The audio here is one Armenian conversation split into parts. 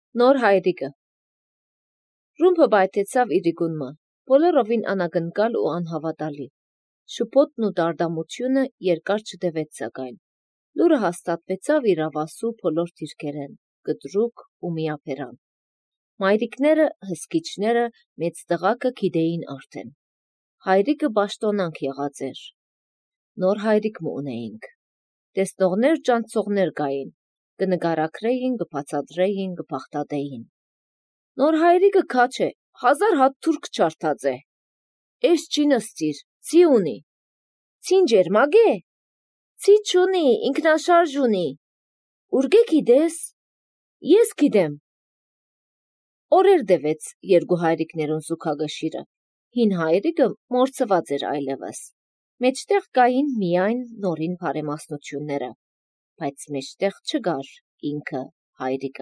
Նոր հայրիկը Ռումբը բայթեցավ իրիկունմը, բոլորովին անագնկալ ու անհավատալի։ Շփոթն ու դարդամությունը երկար չտևեց սակայն։ Լուրը հաստատվեցավ իրավասու բոլոր դիրքերեն, կտրուկ ու միապերան։ Մայրիկները, հսկիչները, մեծ տղակը գիտեին արդեն։ Հայրիկը բաշտոնանք եղած էր։ Նոր հայրիկ մը ունեինք։ Տեսնողներ ճանցողներ կային, կնկարակրեին, կբացատրեին, կփախտատեին։ Նոր հայրիկը քաչ է, 1000 հատ թուրք չարթած է։ Էս չի նստիր, ցի ունի։ Ցին ջերմակ է։ Ցի չունի, ինքնաշարժ ունի։ Ուրգե գիտես։ Ես գիտեմ։ Օրեր դևեց երկու հայրիկներուն զուգագշիրը։ Հին հայրիկը մորցված էր այլևս։ Մեջտեղ կային միայն նորին բարեմասնությունները, բայց մեջտեղ չկար ինքը հայրիկը։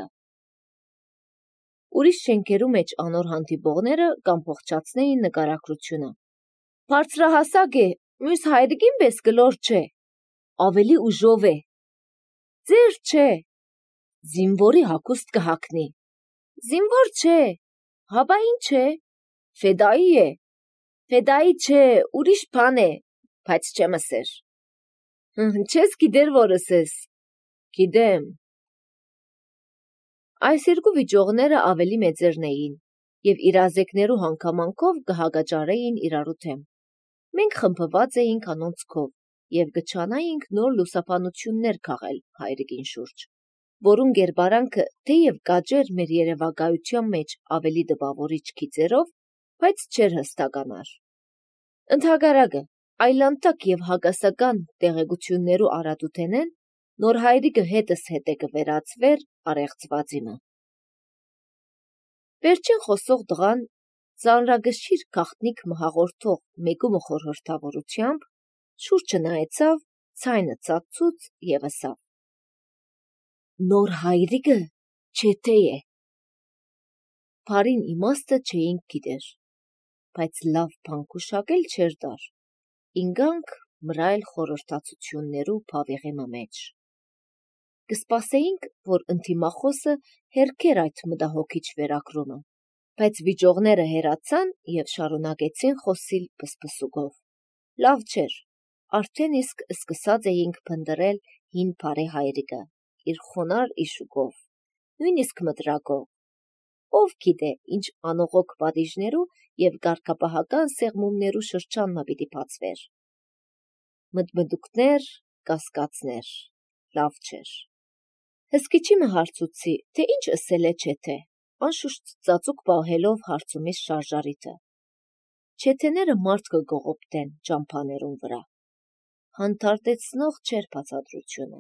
Ուրիշ շենքերու մեջ անոր հանդիպողները կամ փոխչացնեին նկարագրությունը։ Բարձրահասակ է, մյուս հայրիկին պես գլոր չէ, ավելի ուժով է։ Ձեր չէ, զինվորի հագուստ կհակնի։ Զինվոր չէ, հաբա ինչ է, ֆեդայի է։ Ֆեդայի չէ, ուրիշ բան է, բայց չեմ ասեր։ Չես գիտեր որս ես։ Գիտեմ։ Այս երկու վիճողները ավելի մեծերն էին և իրազեկներու հանգամանքով կհագաճարեին իրարու թեմ։ Մենք խմբված էինք անոնց քով և կչանայինք նոր լուսաբանություններ քաղել հայրիկին շուրջ, որուն գերբարանքը թեև կաճեր մեր երևակայության մեջ ավելի տպավորիչ գիծերով, բայց չէր հստականար։ Ընդհակառակը, այլանդակ և հակասական տեղեկություններու արադութենեն նոր հայրիկը հետս հետե կվերածվեր առեղծվածիմը։ Վերջին խոսող տղան ծանրագշիր գաղտնիք մը հաղորդող մեկումը խորհրդավորությամբ շուրջը նայեցավ, ցայնը ծածուց և ասավ. Նոր հայրիկը չեթե է։ Բարին իմաստը չէինք գիտեր, բայց լավ բան կուշակել չէր դար, ինգանք մրայլ խորհրդացություններու փավեղի մեջ։ Կսպասեինք, որ ընդիմախոսը հերքեր այդ մտահոգիչ վերագրումը, բայց վիճողները հեռացան և շարունակեցին խոսիլ պսպսուկով։ Լավ չէր, արդեն իսկ սկսած էինք փնտրել հին բարե հայրիկը, իր խոնար իշուկով, նույնիսկ մտրակով։ Ով գիտե, ինչ անողոք պատիժներու և կարգապահական սեղմումներու շրջանն պիտի բացվեր։ Մտմտուկներ, կասկածներ, լավ չէր։ Հսկիչիմը հարցուցի, թե ինչ ասել է չեթե, անշուշտ ծածուկ պահելով հարցումից շարժարիթը։ Չեթեները մարդ կգողոպտեն ճամփաներուն վրա։ Հանդարտեցնող չէր բացատրությունը։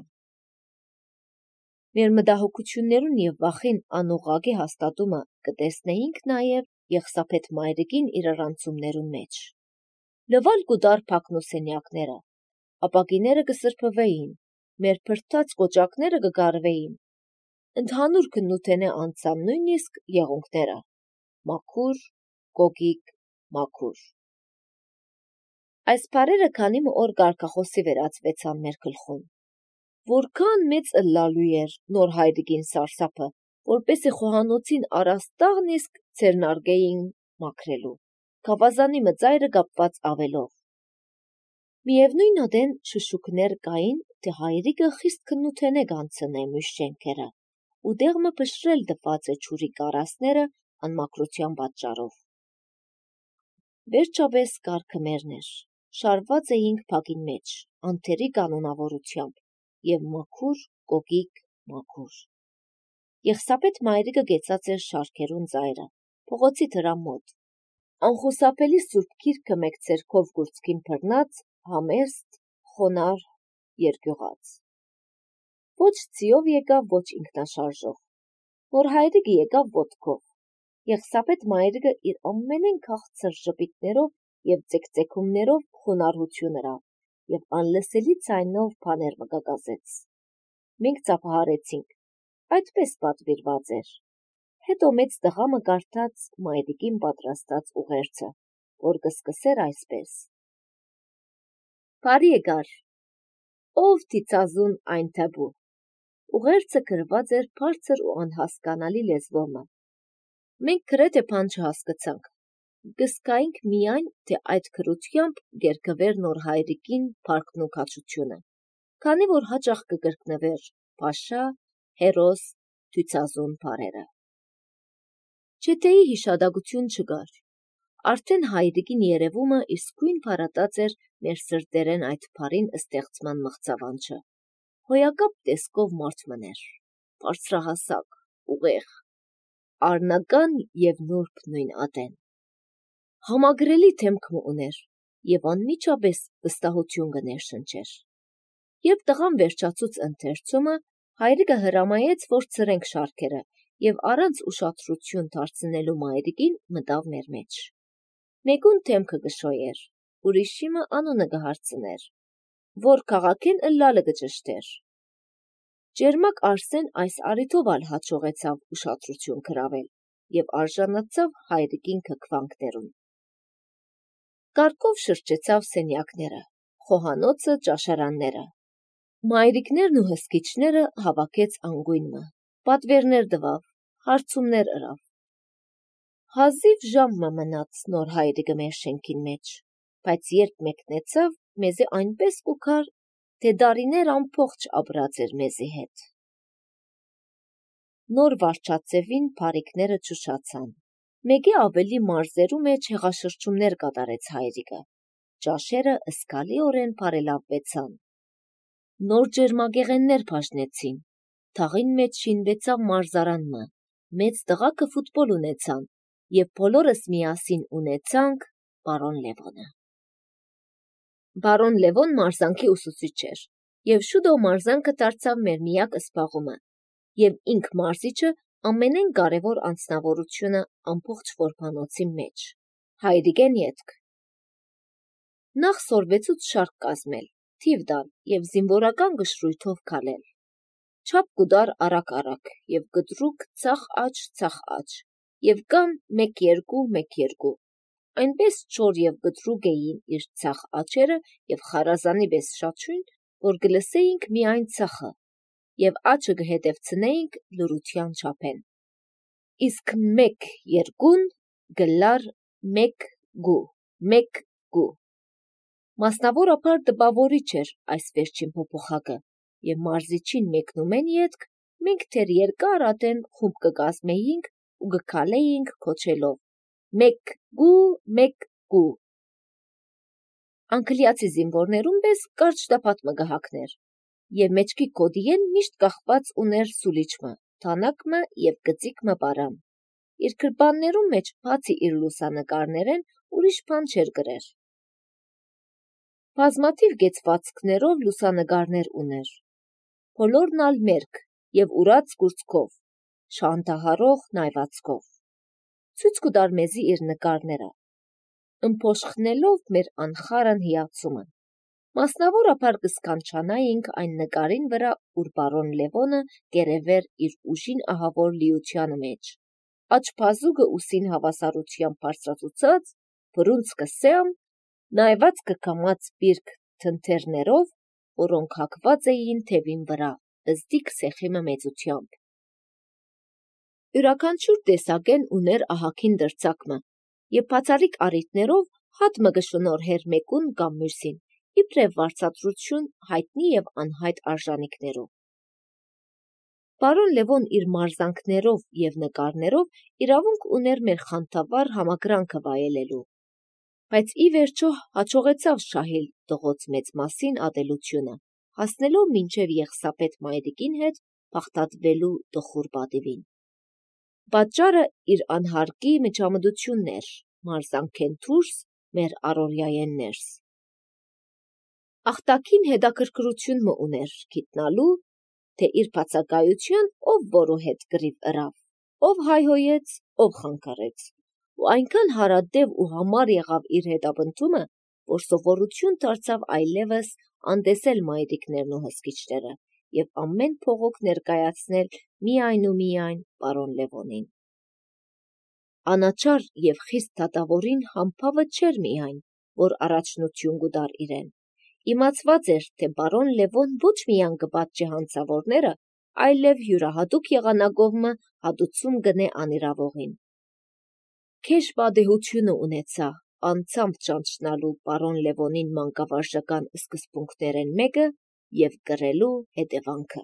Մեր մտահոգություններուն և վախին անուղղակի հաստատումը կտեսնեինք նաև Եղսափեթ մայրիկին իր առանցումներուն մեջ։ Լվալ կուտար փակնու սենյակները, ապակիները կսրբվեին, մեր փրթած կոճակները կգարվեին, ընդհանուր քննութենե անցան նույնիսկ եղունգները, մաքուր, կոկիկ, մաքուր։ Այս բառերը քանի օր կարգախոսի վերածվեցան մեր գլխում։ Որքան մեծ ըլլալու էր նոր հայրիկին սարսափը, որպեսի խոհանոցին առաստաղն իսկ ցերնարգեին մաքրելու, գավազանի մծայրը կապված ավելով։ Միևնույն ադեն շշուկներ կային, թե հայրիկը խիստ քննութենե կանցնե մյուս շենքերը, ու դեղմը փշրել տված է ջուրի կարասները անմաքրության պատճառով։ Վերջապես կարգը մերն էր, շարված էինք փակին մեջ, անթերի կանոնավորությամբ, և մաքուր, կոկիկ, մաքուր։ Եղսափեթ մայրիկը գեցած էր շարքերուն ծայրը, փողոցի դրամ մոտ։ Անխուսափելի սուրբ գիրքը մեկ ձեռքով գուրծքին բռնած, համեստ, խոնար, երկյուղած։ Ոչ ցիով եկավ, ոչ ինքնաշարժով։ Նոր հայրիկը եկավ ոտքով։ Եղսափեթ մայրիկը իր ամենեն քաղցր ժպիտներով և ծեքծեքումներով խոնարհություն ըրավ և անլսելի ձայնով բաներ մկակազեց։ Մենք ծափահարեցինք, այդպես պատվիրված էր։ Հետո մեծ տղամը կարդաց մայրիկին պատրաստած ուղերձը, որ կսկսեր այսպես. Բարի եկար, ով թիծազուն այն թեբու, ուղերձը գրված էր բարձր ու անհասկանալի լեզվով։ Մենք գրեթե բան չհասկացանք, գսկայինք միայն, թե այդ գրությամբ գերգվեր նոր հայրիկին փառքն ու քաջությունը, քանի որ հաճախ կգրկնվեր փաշա, հերոս, թույցազուն բառերը։ Չեթեի հիշադակություն չկար, արդեն հայրիկին երևումը իսկույն փարատած էր մեր սրտերեն այդ բառին ստեղծման մղձավանջը։ Հոյակապ տեսքով մարդ մներ, բարձրահասակ, ուղեղ, առնական և նուրբ նույն ատեն։ Համագրելի դեմք ուներ և անմիջապես վստահություն կներշնչեր։ Երբ տղան վերջացուց ընթերցումը, հայրիկը հրամայեց, որ ցրենք շարքերը և առանց ուշադրություն դարձնելու մայրիկին մտավ մեր մեջ։ Մեկուն դեմքը կշոյեր, ուրիշիմը անունը կհարցներ, որ քաղաքեն ըլլալը կճշտեր։ Ջերմակ Արսեն այս առիթով ալ հաջողեցավ ուշադրություն գրավել և արժանացավ հայրիկին քքվանքներուն։ Կարգով շրջեցավ սենյակները, խոհանոցը, ճաշարանները։ Մայրիկներն ու հսկիչները հավաքեց անգույնը, պատվերներ տվավ, հարցումներ ըրավ։ Հազիվ ժամ մնաց նոր հայրիկը մեր շենքին մեջ, բայց երբ մեկնեցավ, մեզի այնպես կուքար, թե դարիներ ամբողջ ապրած էր մեզի հետ։ Նոր վարչածևին բարիկները ճուշացան։ Մեկի ավելի մարզերու մեջ հեղաշրջումներ կատարեց հայրիկը։ Ճաշերը ըսկալիորեն բարելավվեցան։ Նոր ջերմագեղեններ բաժնեցին։ Թաղին մեջ շինվեցավ մարզարանը, մեծ տղաքը ֆուտբոլ ունեցան և բոլորս միասին ունեցանք պարոն Լևոնը։ Պարոն Լևոն մարզանքի ուսուցիչ էր և շուտով մարզանքը դարձավ մեր միակ զբաղումը և ինք մարզիչը ամենեն կարևոր անձնավորությունը ամբողջ որբանոցի մեջ։ Հայրիկեն ետք։ Նախ սորվեցուց շարք կազմել, թիվ տալ և զինվորական գշրույթով քալել։ Չափ կուտար արագ և կտրուկ ցախ աջ և կամ 1-2 այնպես չոր և կտրուկ էին իր ցախ աջերը և խարազանի պես շաչյուն, որ կլսեինք միայն ցախը և աջը կհետևցնեինք լռության չափեն։ Իսկ 1-2-ն գլար 1-1 Մասնավորաբար տպավորիչ էր այս վերջին փոփոխակը և մարզիչին մեկնումեն ետք մենք թեր երկար ատեն խումբ կկազմեինք ու կքալեինք քոչելով 1-1 Անգլիացի զինվորներուն պես կարճ տապատ մը կհակներ և մեջքի կոդիեն միշտ կախված ուներ սուլիչմը, թանակմը և կծիկմը պարամ։ Իր գրպաններուն մեջ բացի իր լուսանկարներեն ուրիշ բան չէր գրեր։ Բազմաթիվ կեցվածքներով լուսանկարներ ուներ, բոլորն ալ մերկ և ուրած կուրծքով, շանթահարող նայվածքով։ Ցույց կտար մեզի իր նկարները, ըմփոշխնելով մեր անխարն հիացումը։ Մասնավորաբար կսկանչանայինք այն նկարին վրա, ուր պարոն Լևոնը կերևեր իր ուժին ահավոր լիությանը մեջ, աջ-բազուկը ուսին հավասարությամբ բարձրացուցած, բռունցքը սեմ, նայվածքը կամաց պիրկ թնթերներով, որոնք հագված էին թևին վրա, ըզդիկ սեխիմը մեծությամբ։ Յուրաքանչյուր տեսակեն ուներ ահագին դրձակմը և բացառիկ առիթներով հատ մը կշնորհեր մեկուն կամ մյուսին, իբրև վարձատրություն հայտնի և անհայտ արժանիքներով։ Պարոն Լևոն իր մարզանքներով և նկարներով իրավունք ուներ մեր խանդավառ համակրանքը վայելելու, բայց ի վերջո հաջողեցավ շահել տղոց մեծ մասին ատելությունը, հասնելով մինչև Եղսապետ մայրիկին հետ բաղդադվելու տխուր պատիվին։ Պատճառը իր անհարկի միջամտությունն էր, մարզանքեն դուրս մեր առօրյայեն ներս։ Աղտակին հետաքրքրություն մը ուներ գիտնալու, թե իր բացակայության ով որու հետ կռիվ ըրավ, ով հայհոյեց, ով խանգարեց, ու այնքան հարատև ու համառ եղավ իր հետապնդումը, որ սովորություն դարձավ այլևս անտեսել մայրիկներն ու հսկիչները և ամեն փողոք ներկայացնել միայն ու միայն պարոն Լևոնին։ Անաչառ և խիստ դատավորին համբավը չէր միայն, որ առաջնություն կտար իրեն։ Իմացված էր, թե պարոն Լևոն ոչ միայն կպատժի հանցավորները, այլև յուրահատուկ եղանակով հատուցում գնե անիրավողին։ Քեշ բադեհությունը ունեցա անցամբ ճանչնալու պարոն Լևոնին մանկավարժական սկզբունքներեն մեկը և կրելու հետևանքը։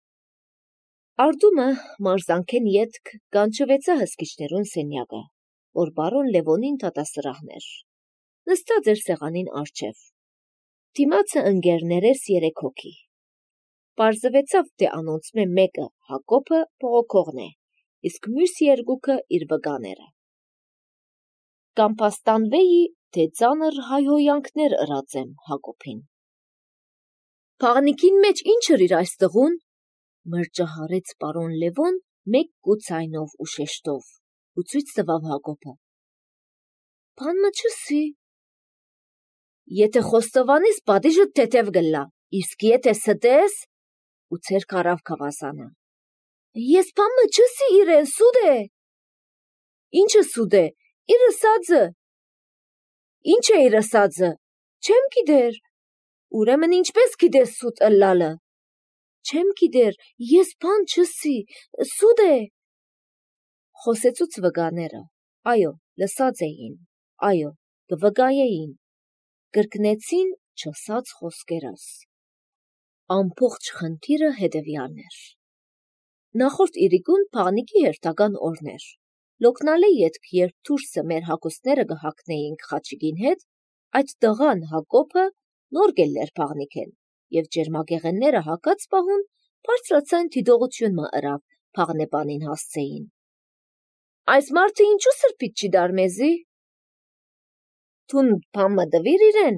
Արդումը մարզանքեն ետք կանչվեցա հսկիչներուն սենյակը, որ բարոն Լևոնին դատասրահներ, նստած էր սեղանին առջև։ Դիմացը ընկերներես 3 հոգի։ Պարզվեցավ, թե անոնցմե մեկը Հակոբը բողոքողն է, իսկ մյուս երկուքը իր վկաները։ Կամպաստանվեի, թե ծանր հայհոյանքներ ըրածեմ Հակոբին։ «Փաղնիկին մեջ ինչ էր այս տղուն», մրջահարեց պարոն Լևոն մեկ կուցայնով ու շեշտով, ու ցույց տվավ Հակոբը։ «Բան մը չսի»։ «Եթե խոստովանես, պատիժդ թեթև գլա, իսկ եթե ստես», ու ցերկ արավ գավազանը։ «Ես բան մը չսի իրեն, սուտ է»։ «Ինչը սուտ է, իր ըսածը»։ «Ինչ է իր ըսածը»։ «Չեմ գիտեր»։ «Ուրեմն ինչպես գիտես սուտ ըլլալը»։ «Չեմ գիտեր, ես բան չսի, սուտ է»։ Խոսեցուց վկաները, այո, լսած էին, այո, կվկայեին, կրկնեցին չասած խոսքերս։ Ամբողջ խնդիրը հետևյալն էր. նախորդ իրիկուն փաղնիկի հերթական օրն էր։ Լոկնալե ետք, երբ դուրսը մեր հագուստները կհագնեինք Խաչիկին հետ, այդ տղան Հակոբը նոր գելներ փաղնիկեն, և ջերմագեղենները հագած պահուն բարձրացան դիտողություն մը ըրավ փաղնեպանին հասցեին։ «Այս մարդը ինչու սրբիտ չի դար մեզի»։ «Թուն բան մը տվիր իրեն»։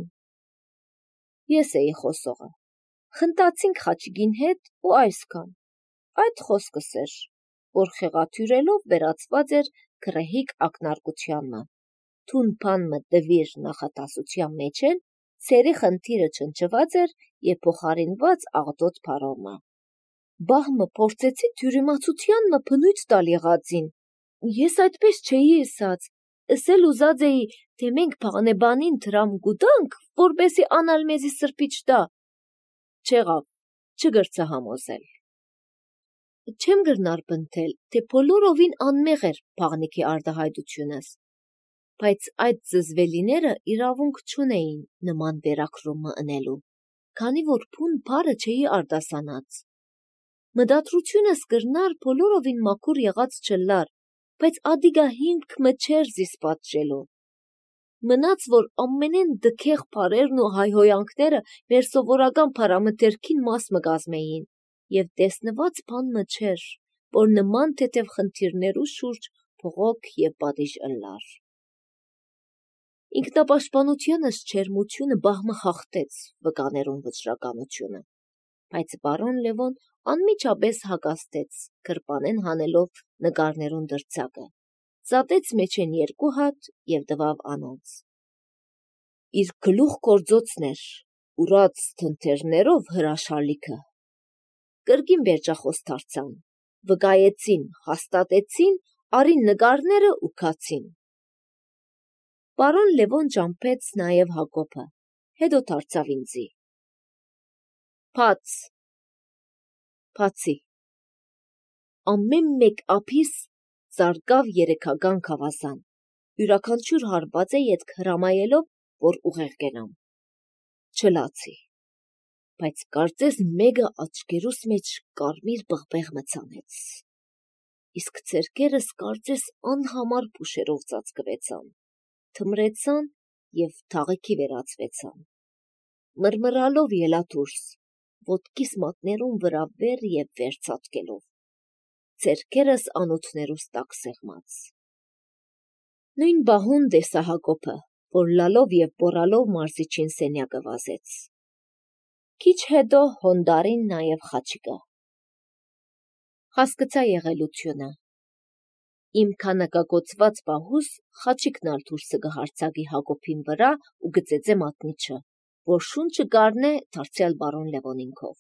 Ես էի խոսողը։ Խնդացինք Խաչիկին հետ ու այսքան։ Այդ խոսքս էր, որ խեղաթյուրելով վերածված էր գռեհիկ ակնարկությանմը։ Թուն բան մը տվիր նախադասության մեջ էլ ցերի խնդիրը չնչված էր և փոխարինված աղտոտ փարոմը։ Բահմը փորձեցի թյուրիմացությանմը բնույթ տալ եղածին։ Ես այդպես չէի ըսած, ըսել ուզած էի, թե մենք փաղնեբանին դրամ գուտանք, որպեսի անալ մեզի սրբիչ տա։ Չեղավ, չգրցա համոզել։ Չեմ գրնար բնթել, թե բոլորովին անմեղ էր փաղնիկի արտահայտությունս, բայց այդ զզվելիները իրավունք չունեին նման վերակրումը ընելու, քանի որ փուն բարը չէի արտասանած։ Մտադրությունս կրնար բոլորովին մաքուր եղած չլար, բայց ադիգա հիմք մը չէր զիս պատժելու։ Մնաց, որ ամենեն դքեղ բարերն ու հայհոյանքները մեր սովորական փարամթերքին մաս մը կազմեին, և տեսնված բան մը չէր, որ նման թեթև խնդիրներու շուրջ փողոք և պատիժ ըլլար։ Ինքնապաշտպանությանս չերմությունը բահմը խախտեց վկաներուն վճռականությունը, բայց բարոն Լևոն անմիջապես հակազդեց, գրպանեն հանելով նկարներուն դրձակը, ծատեց մեջեն 2 հատ և տվավ անոնց։ Իր գլուխ գործոցն էր, ուրած թնթերներով հրաշալիքը։ Կրկին վերջախոս դարձան, վկայեցին, հաստատեցին, արին նկարները ու գացին։ Պարոն Լևոն ճամփեց նաև Հակոբը, հետո դարձավ ինձի։ Բաց։ Բացի։ Ամեն մեկ ափիս ծարկավ երեքական գավազան, յուրաքանչյուր հարվածե ետք հրամայելով, որ ուղեղ կենամ։ Չլացի, բայց կարծես մեկը աչքերուս մեջ կարմիր բղբեղ մցանեց, իսկ ձեռքերս կարծես անհամար փուշերով ծածկվեցան, թմրեցան և թաղիքի վերածվեցան։ Մռմռալով ելա դուրս, ոտքիս մատներուն վրա վեր և վեր ցատկելով, ձեռքերս անոթներուս տակ սեղմած։ Նույն բահուն տեսա Հակոբը, որ լալով և բորալով մարզիչին սենյակը վազեց։ Քիչ հետո հոնդարին նաև Խաչիկը։ Հասկացա եղելությունը։ Իմ քանակագործված պահուս Խաչիկն ալ դուրսը կհարձակի Հակոբին վրա ու կծեծե մատնիչը, որ շունչը կառնե դարձյալ բարոն Լևոնինքով։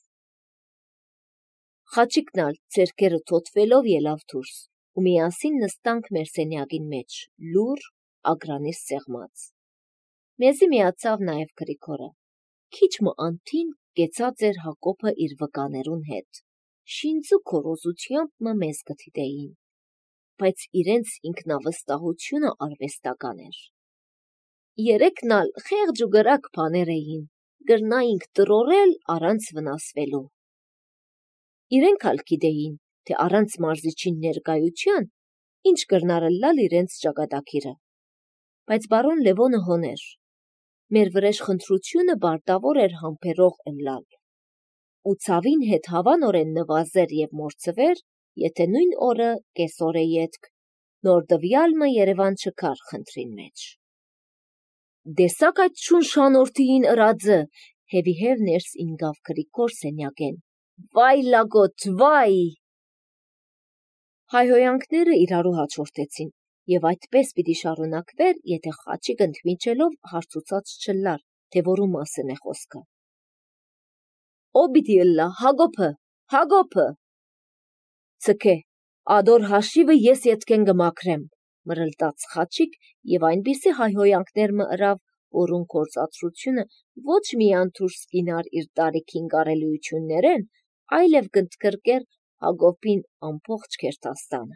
Խաչիկն ալ ձեռքերը թոթվելով ելավ դուրս, ու միասին նստանք մեր սենյակին մեջ, լուռ, ագրանիս սեղմած։ Մեզի միացավ նաև Գրիգորը։ Քիչ մը անթին կեցած էր Հակոբը իր վկաներուն հետ, շինձու քորոզությամբ մեզ գթիդեին, բայց իրենց ինքնավստահությունը արվեստական էր։ Երեքն ալ խեղճ ու գրակ բաներ էին, գրնայինք տրորել առանց վնասվելու։ Իրենք ալ գիտեին, թե առանց մարզիչին ներկայության ինչ կրնարըլլալ իրենց ճակատագիրը, բայց բարոն Լևոնը հոներ, մեր վրեժ խնդրությունը բարտավոր էր համբերող ըլլալ, ու ցավին հետ հավանորեն նվազեր եւ մորցվեր, եթե նույն օրը կեսօր է ետք նոր դվյալը Երևան չկար խնդրին մեջ։ Դեսակ այդ շունշանորդին ըրածը, հևիհև ներս ինգավ Գրիգոր սենյակեն, վայ լագոտ, վայ։ Հայհոյանքները իրարու հաջորդեցին, եւ այդպես պիտի շարունակվեր, եթե Խաչիկ ընդմիջելով հարցուցած չլար, թե որու մասին է խոսքը։ Ո պիտի ըլլա, Հակոբը։ Ցկե, ադոր հաշիվը ես ետքեն գմակրեմ, մրլտաց Խաչիկ եւ այնպիսի հայհոյանքներ մը ըրավ, որուն գործածությունը ոչ միայն դուրս կինար իր տարիքին կարելիություններեն, այլև կընդգրկեր Հակոբին ամբողջ Քերթաստանը։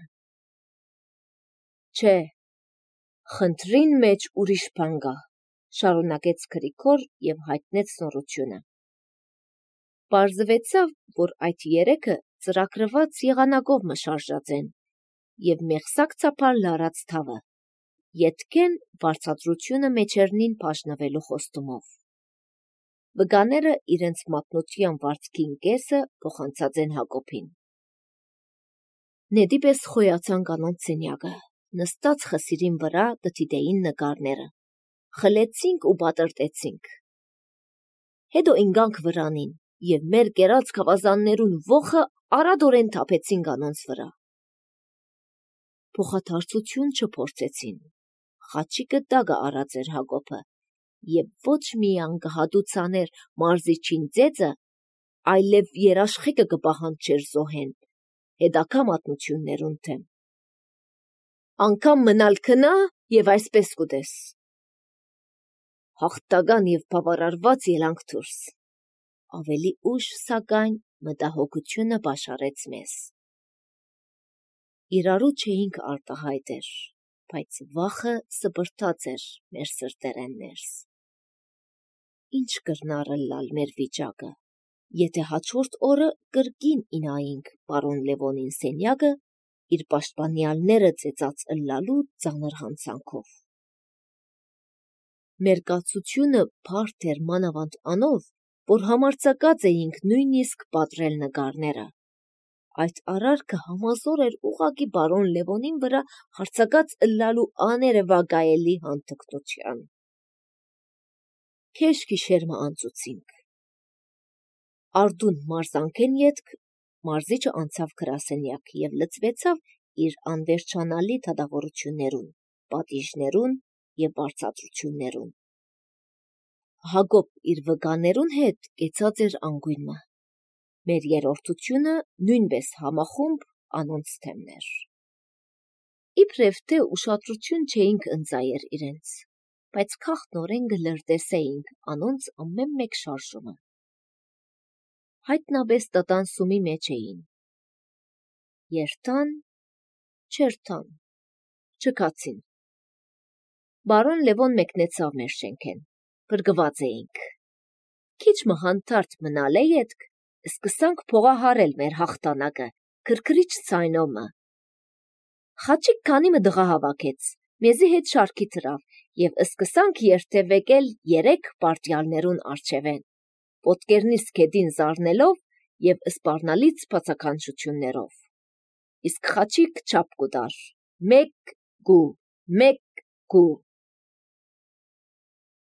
Չէ, խնդրին մեջ ուրիշ բան կա, շարունակեց Գրիգոր եւ հայտնեց նորությունը։ Պարզվեցավ, որ այդ երեքը ծրագրված եղանակով մշարժած են եւ մեղսակցապար լարած թավը, ետքեն վարձատրությունը մեջերնին բաժնվելու խոստումով։ Վգաները իրենց մատնության վարձքին կեսը փոխանցած են Հակոբին։ Նետի պես խոյացան կանոնց սենյակը, նստած խսիրին վրա դթիդեին նկարները, խլեցինք ու պատրտեցինք։ Հետո ինգանք վրանին եւ մեր կերած գավազաններուն ողը արադորեն թափեցին կանոնց վրա։ Փոխադարձություն չփորձեցին։ Խաչիկը դագը արած էր Հակոբը եւ ոչ միայն կհատուցաներ մարզիչին ձեծը, այլև երաշխիքը կպահանջեր զոհեն, հետակա մատնություններուն թեմ։ Անկամ մնալ քնա եւ այսպես կուտես։ Հաղթական եւ բավարարված ելանք դուրս։ Ավելի ուշ, սակայն, մտահոգությունը բաշարեց մեզ։ Իրարու չէինք արտահայտեր, բայց վախը սպրտած էր մեր սրտերեն ներս։ Ինչ կրնարըլլալ մեր վիճակը, եթե հաջորդ օրը կրկին ինայինք պարոն Լևոնին սենյակը իր պաշտպանյալները ծեծած ըլլալու ծանր հանցանքով։ Մեր կացությունը բարդ էր մանավանդ անով, որ համարձակած էինք նույնիսկ պատրել նկարները։ Այդ արարքը համազոր էր ուղղակի բարոն Լևոնին վրա հարցակած ըլլալու աներևակայելի հանթկնության։ Քեշ գիշերմը անցուցինք։ Արդուն մարզանքեն ետք մարզիչը անցավ գրասենյակ եւ լծվեցավ իր անվերջանալի դատավորություններուն, պատիժներուն եւ բարձատրություններուն։ Հակոբ իր վկաներուն հետ կեցած էր անգույնը։ Մեր երորդությունը նույնպես համախումբ անոնց թեմներ։ Իբրև թե ուշադրություն չէինք ընծայեր իրենց, բայց քաղտնորեն գլրտեսեինք անոնց ամեն մեկ շարժումը։ Հայտնաբես տտանսումի մեջ էին։ Երթան, չերթան, չկացին։ Բարոն Լևոն մեկնեցավ մեր շենքեն, բրգված էինք։ Քիչ մհանթարդ մնալ է ետք, սկսանք փողահարել մեր հաղթանակը, քրքրիչ ցայնոմը։ Խաչիկ քանիմը դղա հավաքեց, մեզի հետ շարքի դրավ եւ սկսանք երթևեկել 3 պարտյալներուն արջևեն, ոտկերնից քեդին զարնելով եւ սպառնալից բացականչություններով։ Իսկ Խաչիկ չափ կուտար. մեկ գու։